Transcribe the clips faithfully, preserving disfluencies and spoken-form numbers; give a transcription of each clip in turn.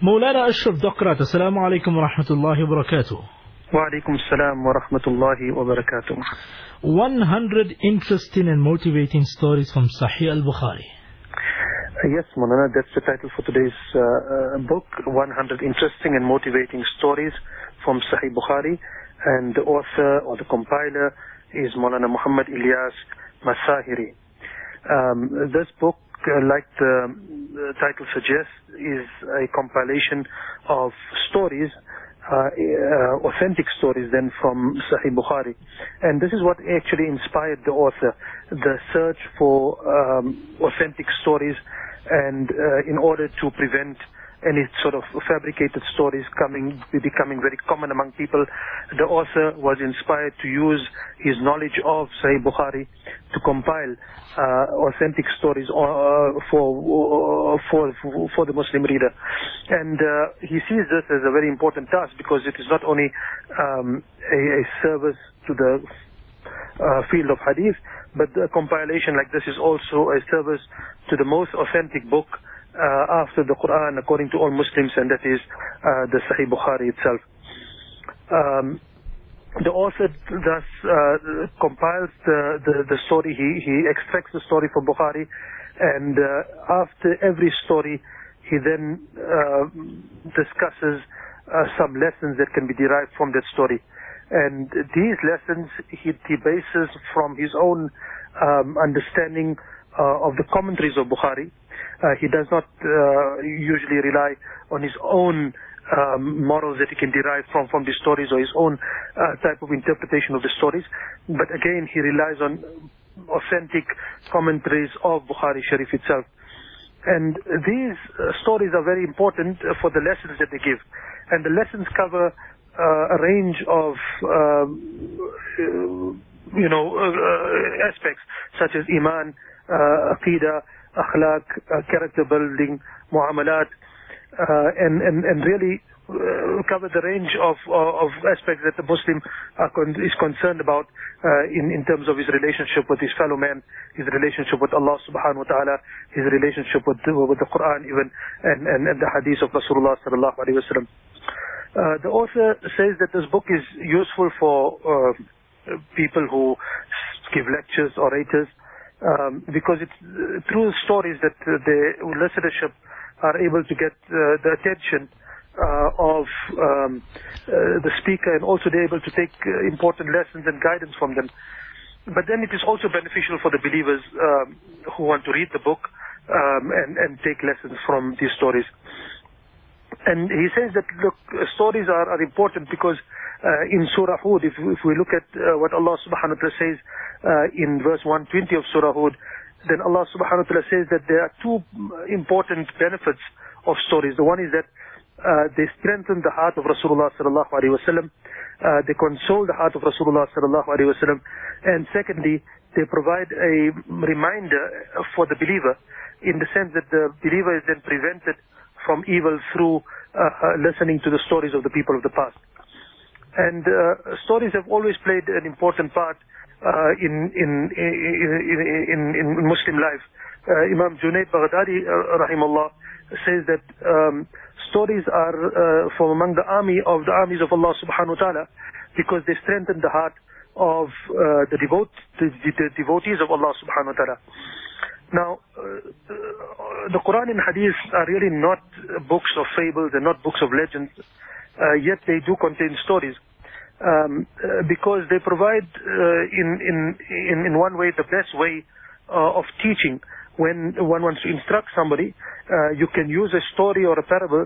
مولانا أشرف دقرات، السلام عليكم ورحمة الله وبركاته. وعليكم السلام ورحمة الله وبركاته. one hundred interesting and motivating stories from Sahih al-Bukhari. Uh, yes, Maulana, that's the title for today's uh, uh, book, one hundred interesting and motivating stories from Sahih Bukhari. And the author or the compiler is Maulana Muhammad Ilyas Masahiri. Um, this book, uh, like the, the title suggests, is a compilation of stories, uh, uh, authentic stories then from Sahih Bukhari. And this is what actually inspired the author, the search for um, authentic stories, and uh, in order to prevent any sort of fabricated stories coming, becoming very common among people, the author was inspired to use his knowledge of Sahih Bukhari to compile uh, authentic stories uh, for, for for the Muslim reader. And uh, he sees this as a very important task because it is not only um, a, a service to the uh, field of hadith, but a compilation like this is also a service to the most authentic book Uh, after the Quran, according to all Muslims, and that is uh, the Sahih Bukhari itself. Um, the author thus uh, compiles the, the, the story, he, he extracts the story from Bukhari, and uh, after every story, he then uh, discusses uh, some lessons that can be derived from that story. And these lessons he, he bases from his own um, understanding uh, of the commentaries of Bukhari. Uh, he does not uh, usually rely on his own um, morals that he can derive from, from the stories, or his own uh, type of interpretation of the stories. But again, he relies on authentic commentaries of Bukhari Sharif itself. And these uh, stories are very important for the lessons that they give. And the lessons cover uh, a range of, um, you know, uh, aspects such as Iman, uh, Aqidah, akhlaq, uh, character building, muamalat, uh, and, and, and really uh, cover the range of, of aspects that the Muslim are con- is concerned about uh, in, in terms of his relationship with his fellow man, his relationship with Allah subhanahu wa ta'ala, his relationship with, with the Quran even, and, and, and the hadith of Rasulullah sallallahu alayhi wa sallam. Uh, the author says that this book is useful for uh, people who give lectures, orators, Um, because it's uh, through stories that uh, the listenership are able to get uh, the attention uh, of um, uh, the speaker, and also they're able to take uh, important lessons and guidance from them. But then it is also beneficial for the believers um, who want to read the book um, and, and take lessons from these stories. And he says that, look, uh, stories are, are important because uh, in Surah Hud, if, if we look at uh, what Allah subhanahu wa ta'ala says uh, in verse one twenty of Surah Hud, then Allah subhanahu wa ta'ala says that there are two important benefits of stories. The one is that uh, they strengthen the heart of Rasulullah sallallahu alaihi wasallam, uh, they console the heart of Rasulullah sallallahu alaihi wasallam, and secondly, they provide a reminder for the believer in the sense that the believer is then prevented from evil through uh, uh, listening to the stories of the people of the past. And uh, stories have always played an important part uh, in, in, in, in, in, in Muslim life. Uh, Imam Junaid Baghdadi, uh, rahimahullah, says that um, stories are uh, from among the army of the armies of Allah subhanahu wa ta'ala, because they strengthen the heart of uh, the, devote, the, the devotees of Allah subhanahu wa ta'ala. Now, uh, the Quran and Hadith are really not books of fables and not books of legends, uh, yet they do contain stories, um, uh, because they provide, uh, in, in, in, in one way, the best way uh, of teaching. When one wants to instruct somebody, uh, you can use a story or a parable uh,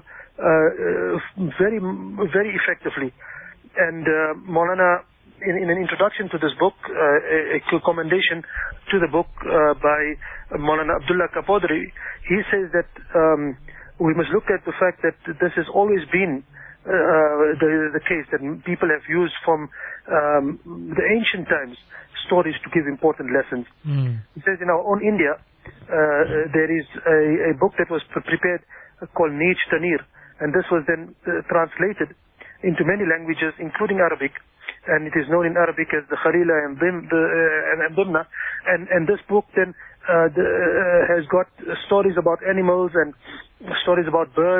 uh, very, very effectively. And uh, Maulana, In, in an introduction to this book, uh, a, a commendation to the book uh, by Maulana Abdullah Kapodri, he says that um, we must look at the fact that this has always been uh, the, the case, that people have used from um, the ancient times stories to give important lessons. Mm. He says in our own India, uh, there is a, a book that was prepared called Neej Tanir, and this was then uh, translated into many languages, including Arabic. And it is known in Arabic as the Khalila and Dim, the, uh, and Dimna. And, and this book then uh, the, uh, has got stories about animals and stories about birds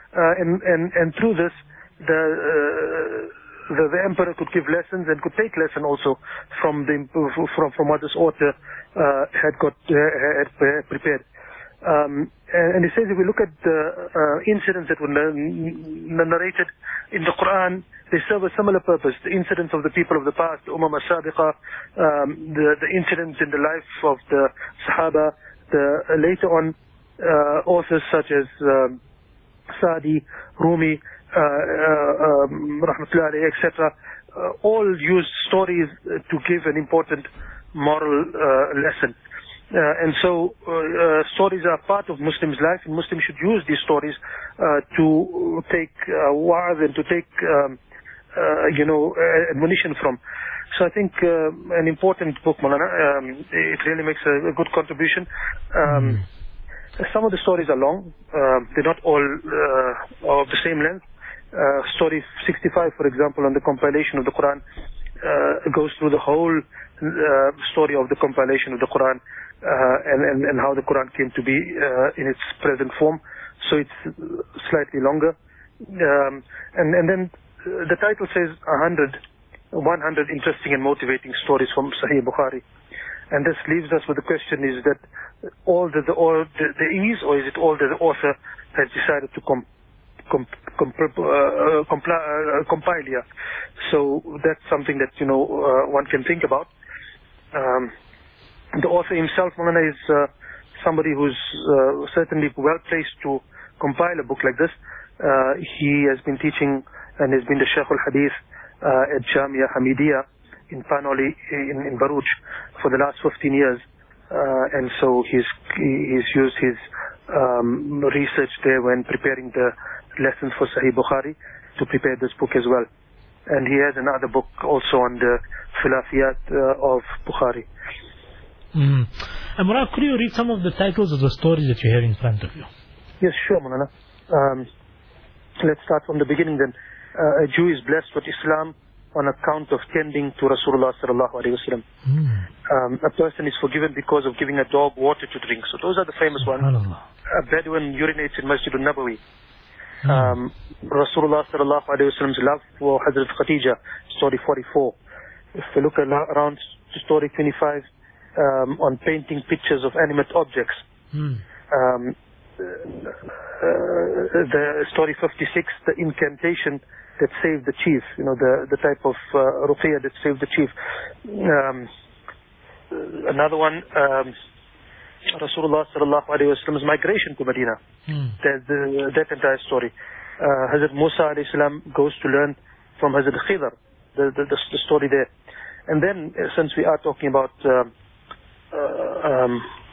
uh, and, and, and through this, the, uh, the the emperor could give lessons and could take lesson also from the from from what this author uh, had got uh, had prepared. Um, and, and he says, if we look at the uh, incidents that were narrated in the Quran, they serve a similar purpose. The incidents of the people of the past, the Umam as-Sabiqa, um, the, the incidents in the life of the Sahaba, the uh, later on uh, authors such as um, Sadi, Rumi, uh, uh, um, Rahmatullah alayhi, et cetera, uh, all use stories to give an important moral uh, lesson. Uh, and so uh, uh, stories are part of Muslims' life, and Muslims should use these stories uh, to take uh, wa'az and to take um, uh, you know, admonition from. So I think uh, an important book, Maulana. Um, it really makes a, a good contribution. Um, mm. Some of the stories are long. Uh, they're not all uh, of the same length. Uh, story sixty-five, for example, on the compilation of the Quran, uh, goes through the whole uh, story of the compilation of the Quran. Uh, and, and, and how the Quran came to be uh, in its present form. So it's slightly longer. Um, and, and then the title says one hundred, one hundred interesting and motivating stories from Sahih Bukhari. And this leaves us with the question, is that all that the, all the, the is, or is it all that the author has decided to com, com, com, uh, compli, uh, compile here? So that's something that, you know, uh, one can think about. Um, The author himself, Maulana, is uh, somebody who's uh, certainly well placed to compile a book like this. Uh, he has been teaching and has been the Shaykh al-Hadith uh, at Jamia Hamidiyya in Panoli, in, in Baruch, for the last fifteen years. Uh, and so he's, he's used his um, research there when preparing the lessons for Sahih Bukhari to prepare this book as well. And he has another book also on the Khilafiyat uh, of Bukhari. Mm. And Murad, could you read some of the titles of the stories that you have in front of you? Yes, sure, Maulana. Um, let's start from the beginning then. Uh, a Jew is blessed with Islam on account of tending to Rasulullah sallallahu alaihi wasallam. Mm. Um, a person is forgiven because of giving a dog water to drink. So those are the famous ones. A Bedouin urinates in Masjid al-Nabawi. Mm. Um, Rasulullah sallallahu alaihi wasallam's love for Hazrat Khadija, story forty-four. If we look around to story twenty-five, Um, on painting pictures of animate objects. Mm. Um, uh, the story fifty-six, the incantation that saved the chief, you know, the, the type of uh, ruqyah that saved the chief. Um, another one, um, Rasulullah sallallahu alayhi wa sallam's migration to Medina. Mm. That, the, that entire story. Uh, Hazrat Musa alayhi salam goes to learn from Hazrat Khidr, the, the, the, the story there. And then, uh, since we are talking about uh, Uh, um,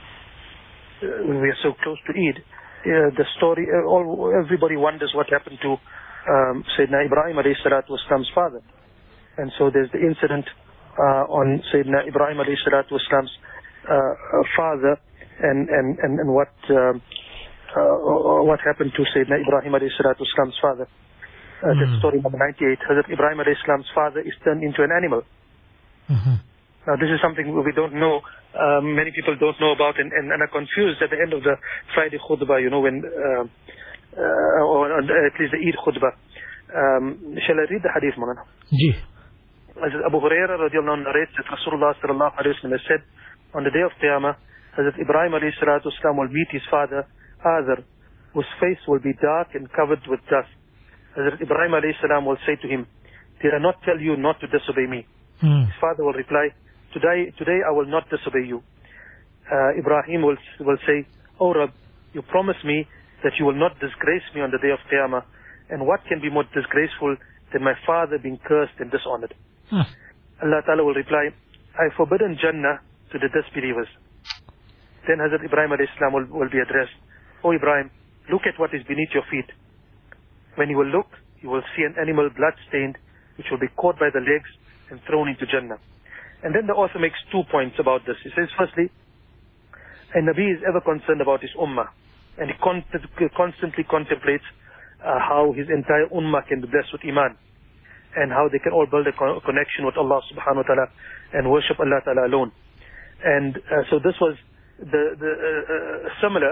we are so close to Eid. Uh, the story, uh, all, everybody wonders what happened to um, Sayyidina Ibrahim alayhi salatu wasalam's father. And so there's the incident uh, on Sayyidina Ibrahim alayhi salatu wasalam's uh, father and, and, and, and what uh, uh, what happened to Sayyidina Ibrahim alayhi salatu wasalam's father. Uh, mm. That's story number ninety-eight. Hazrat Ibrahim alayhi salam's father is turned into an animal. Mm-hmm. Now, this is something we don't know, um, many people don't know about and, and, and are confused at the end of the Friday khutbah, you know, when, uh, uh, or at least the Eid khutbah. Um, shall I read the hadith, Maulana? Ji. As Abu Hurairah radiallahu anhu narrates that Rasulullah sallallahu alayhi wa sallam has said, on the day of Qiyamah, Hazrat Ibrahim alayhi salatu wasalam will meet his father, Azar, whose face will be dark and covered with dust. Hazrat Ibrahim alayhi salam will say to him, did I not tell you not to disobey me? Mm. His father will reply, Today, today I will not disobey you. Uh, Ibrahim will, will say, O Rabb, you promise me that you will not disgrace me on the day of Qiyamah. And what can be more disgraceful than my father being cursed and dishonored? Hmm. Allah Ta'ala will reply, I have forbidden Jannah to the disbelievers. Then Hazrat Ibrahim alayhi salam will, will be addressed, O Ibrahim, look at what is beneath your feet. When you will look, you will see an animal blood-stained, which will be caught by the legs and thrown into Jannah. And then the author makes two points about this. He says, firstly, a Nabi is ever concerned about his ummah. And he con constantly contemplates uh, how his entire ummah can be blessed with iman. And how they can all build a con connection with Allah subhanahu wa ta'ala and worship Allah ta'ala alone. And uh, so this was the, the uh, uh, similar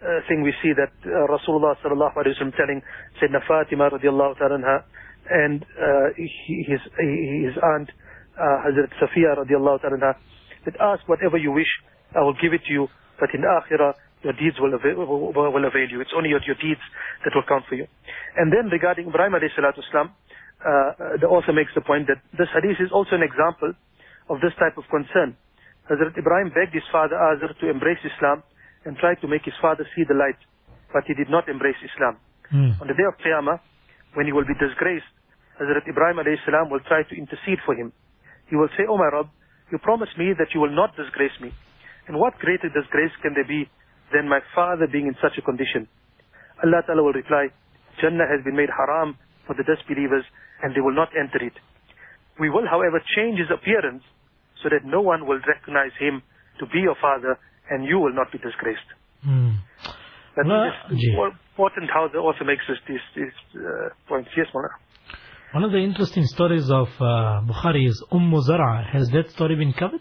uh, thing we see that uh, Rasulullah sallallahu alaihi wasallam telling Sayyidina Fatima radiallahu ta'ala anha and uh, his, his aunt uh, Hazrat Safiya radiallahu ta'ala anha, that ask whatever you wish, I will give it to you, but in Akhirah your deeds will avail, will avail you. It's only your, your deeds that will count for you. And then regarding Ibrahim alayhi salatu wasalam, uh, the author makes the point that this hadith is also an example of this type of concern. Hazrat Ibrahim begged his father Azar to embrace Islam and tried to make his father see the light, but he did not embrace Islam. Mm. On the day of Qiyamah, when he will be disgraced, Hazrat Ibrahim alayhi salam will try to intercede for him. He will say, "Oh my Rabb, you promised me that you will not disgrace me. And what greater disgrace can there be than my father being in such a condition?" Allah Ta'ala will reply, "Jannah has been made haram for the disbelievers and they will not enter it. We will, however, change his appearance so that no one will recognize him to be your father and you will not be disgraced." Mm. That's well, important how the author makes this, these, these uh, points. Yes, Mawlana. One of the interesting stories of uh, Bukhari is Umm Zar'a. Has that story been covered?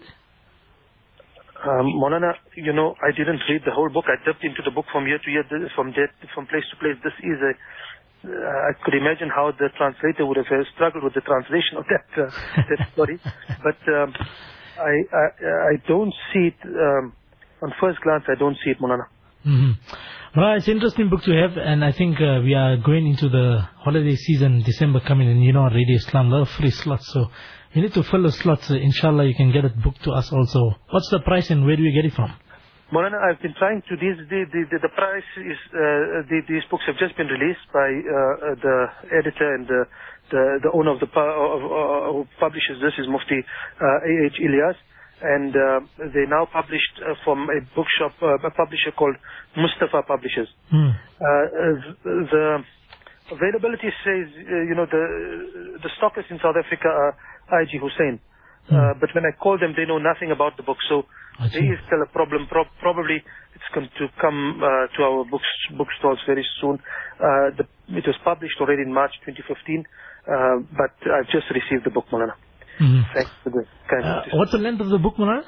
Um, Maulana, you know, I didn't read the whole book. I dipped into the book from year to year, from there, from place to place. This is a, uh, I could imagine how the translator would have uh, struggled with the translation of that uh, that story. But um, I, I I don't see it, um, on first glance, I don't see it, Maulana. Mm-hmm. Well, it's an interesting book to have, and I think uh, we are going into the holiday season, December coming, and you know, on Radio Islam, a lot of free slots, so you need to fill the slots. Uh, inshallah, you can get it booked to us also. What's the price and where do we get it from? Maulana, I've been trying to, these, the, the, the price is, uh, the, these books have just been released by uh, the editor and the, the, the owner of the pu of, uh, who publishes this is Mufti uh, A H Ilyas. And uh, they now published uh, from a bookshop, uh, a publisher called Mustafa Publishers. Hmm. Uh, the availability says, uh, you know, the the stockers in South Africa are I G Hussein. Hmm. Uh, but when I call them, they know nothing about the book. So there is still a problem. Pro probably it's going to come uh, to our books, bookstores very soon. Uh, the, it was published already in March twenty fifteen, uh, but I've just received the book, Maulana. Mm-hmm. Thanks for the kind uh, What's the length of the book, Maulana?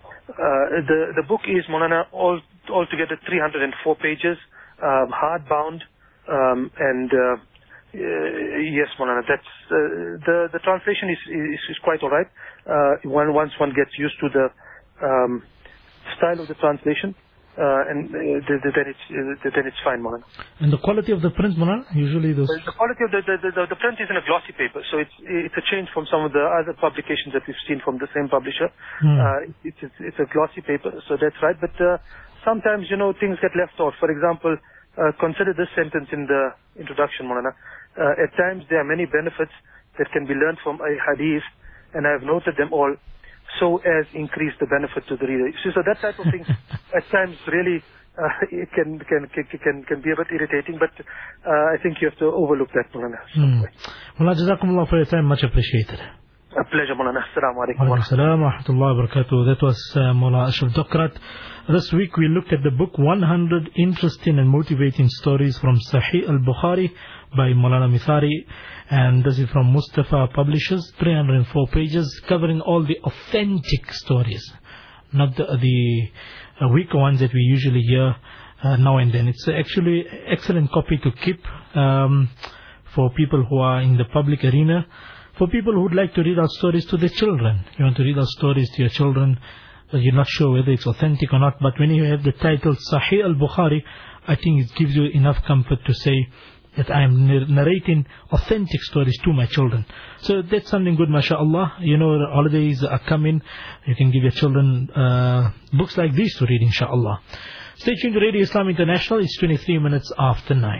Uh, the the book is, Maulana, all altogether three hundred four pages, um, hardbound, um, and uh, uh, yes, Maulana, that's uh, the the translation is is, is quite all right. Uh, one, once one gets used to the um, style of the translation, uh, and uh, then it's uh, then it's fine, Maulana. And the quality of the print, Maulana, usually those. The quality of the the, the the print is in a glossy paper, so it's it's a change from some of the other publications that we've seen from the same publisher. Hmm. Uh, it's, it's it's a glossy paper, so that's right. But uh, sometimes, you know, things get left out. For example, uh, consider this sentence in the introduction, Maulana. Uh, at times there are many benefits that can be learned from a hadith, and I have noted them all, so as increase the benefit to the reader. So, so that type of things at times really uh, it can, can can can can be a bit irritating, but uh, I think you have to overlook that, Maulana. Mm. Mullah, jazakumullah for your time, much appreciated. A pleasure, Maulana. Assalamu alaikum. Wa alaikum wa rahmatullahi wa barakatuh. That was uh, Mullah Ashraf Dokrat. This week we looked at the book one hundred Interesting and Motivating Stories from Sahih al-Bukhari by Maulana Mithari, and this is from Mustafa Publishers, three hundred four pages, covering all the authentic stories, not the, the uh, weaker ones that we usually hear uh, now and then. It's actually an excellent copy to keep um, for people who are in the public arena, for people who would like to read out stories to their children. You want to read out stories to your children, but you're not sure whether it's authentic or not. But when you have the title Sahih al-Bukhari, I think it gives you enough comfort to say that I am narrating authentic stories to my children. So that's something good, mashallah. You know, the holidays are coming. You can give your children uh, books like these to read, inshallah. Stay tuned to Radio Islam International. It's twenty-three minutes after nine.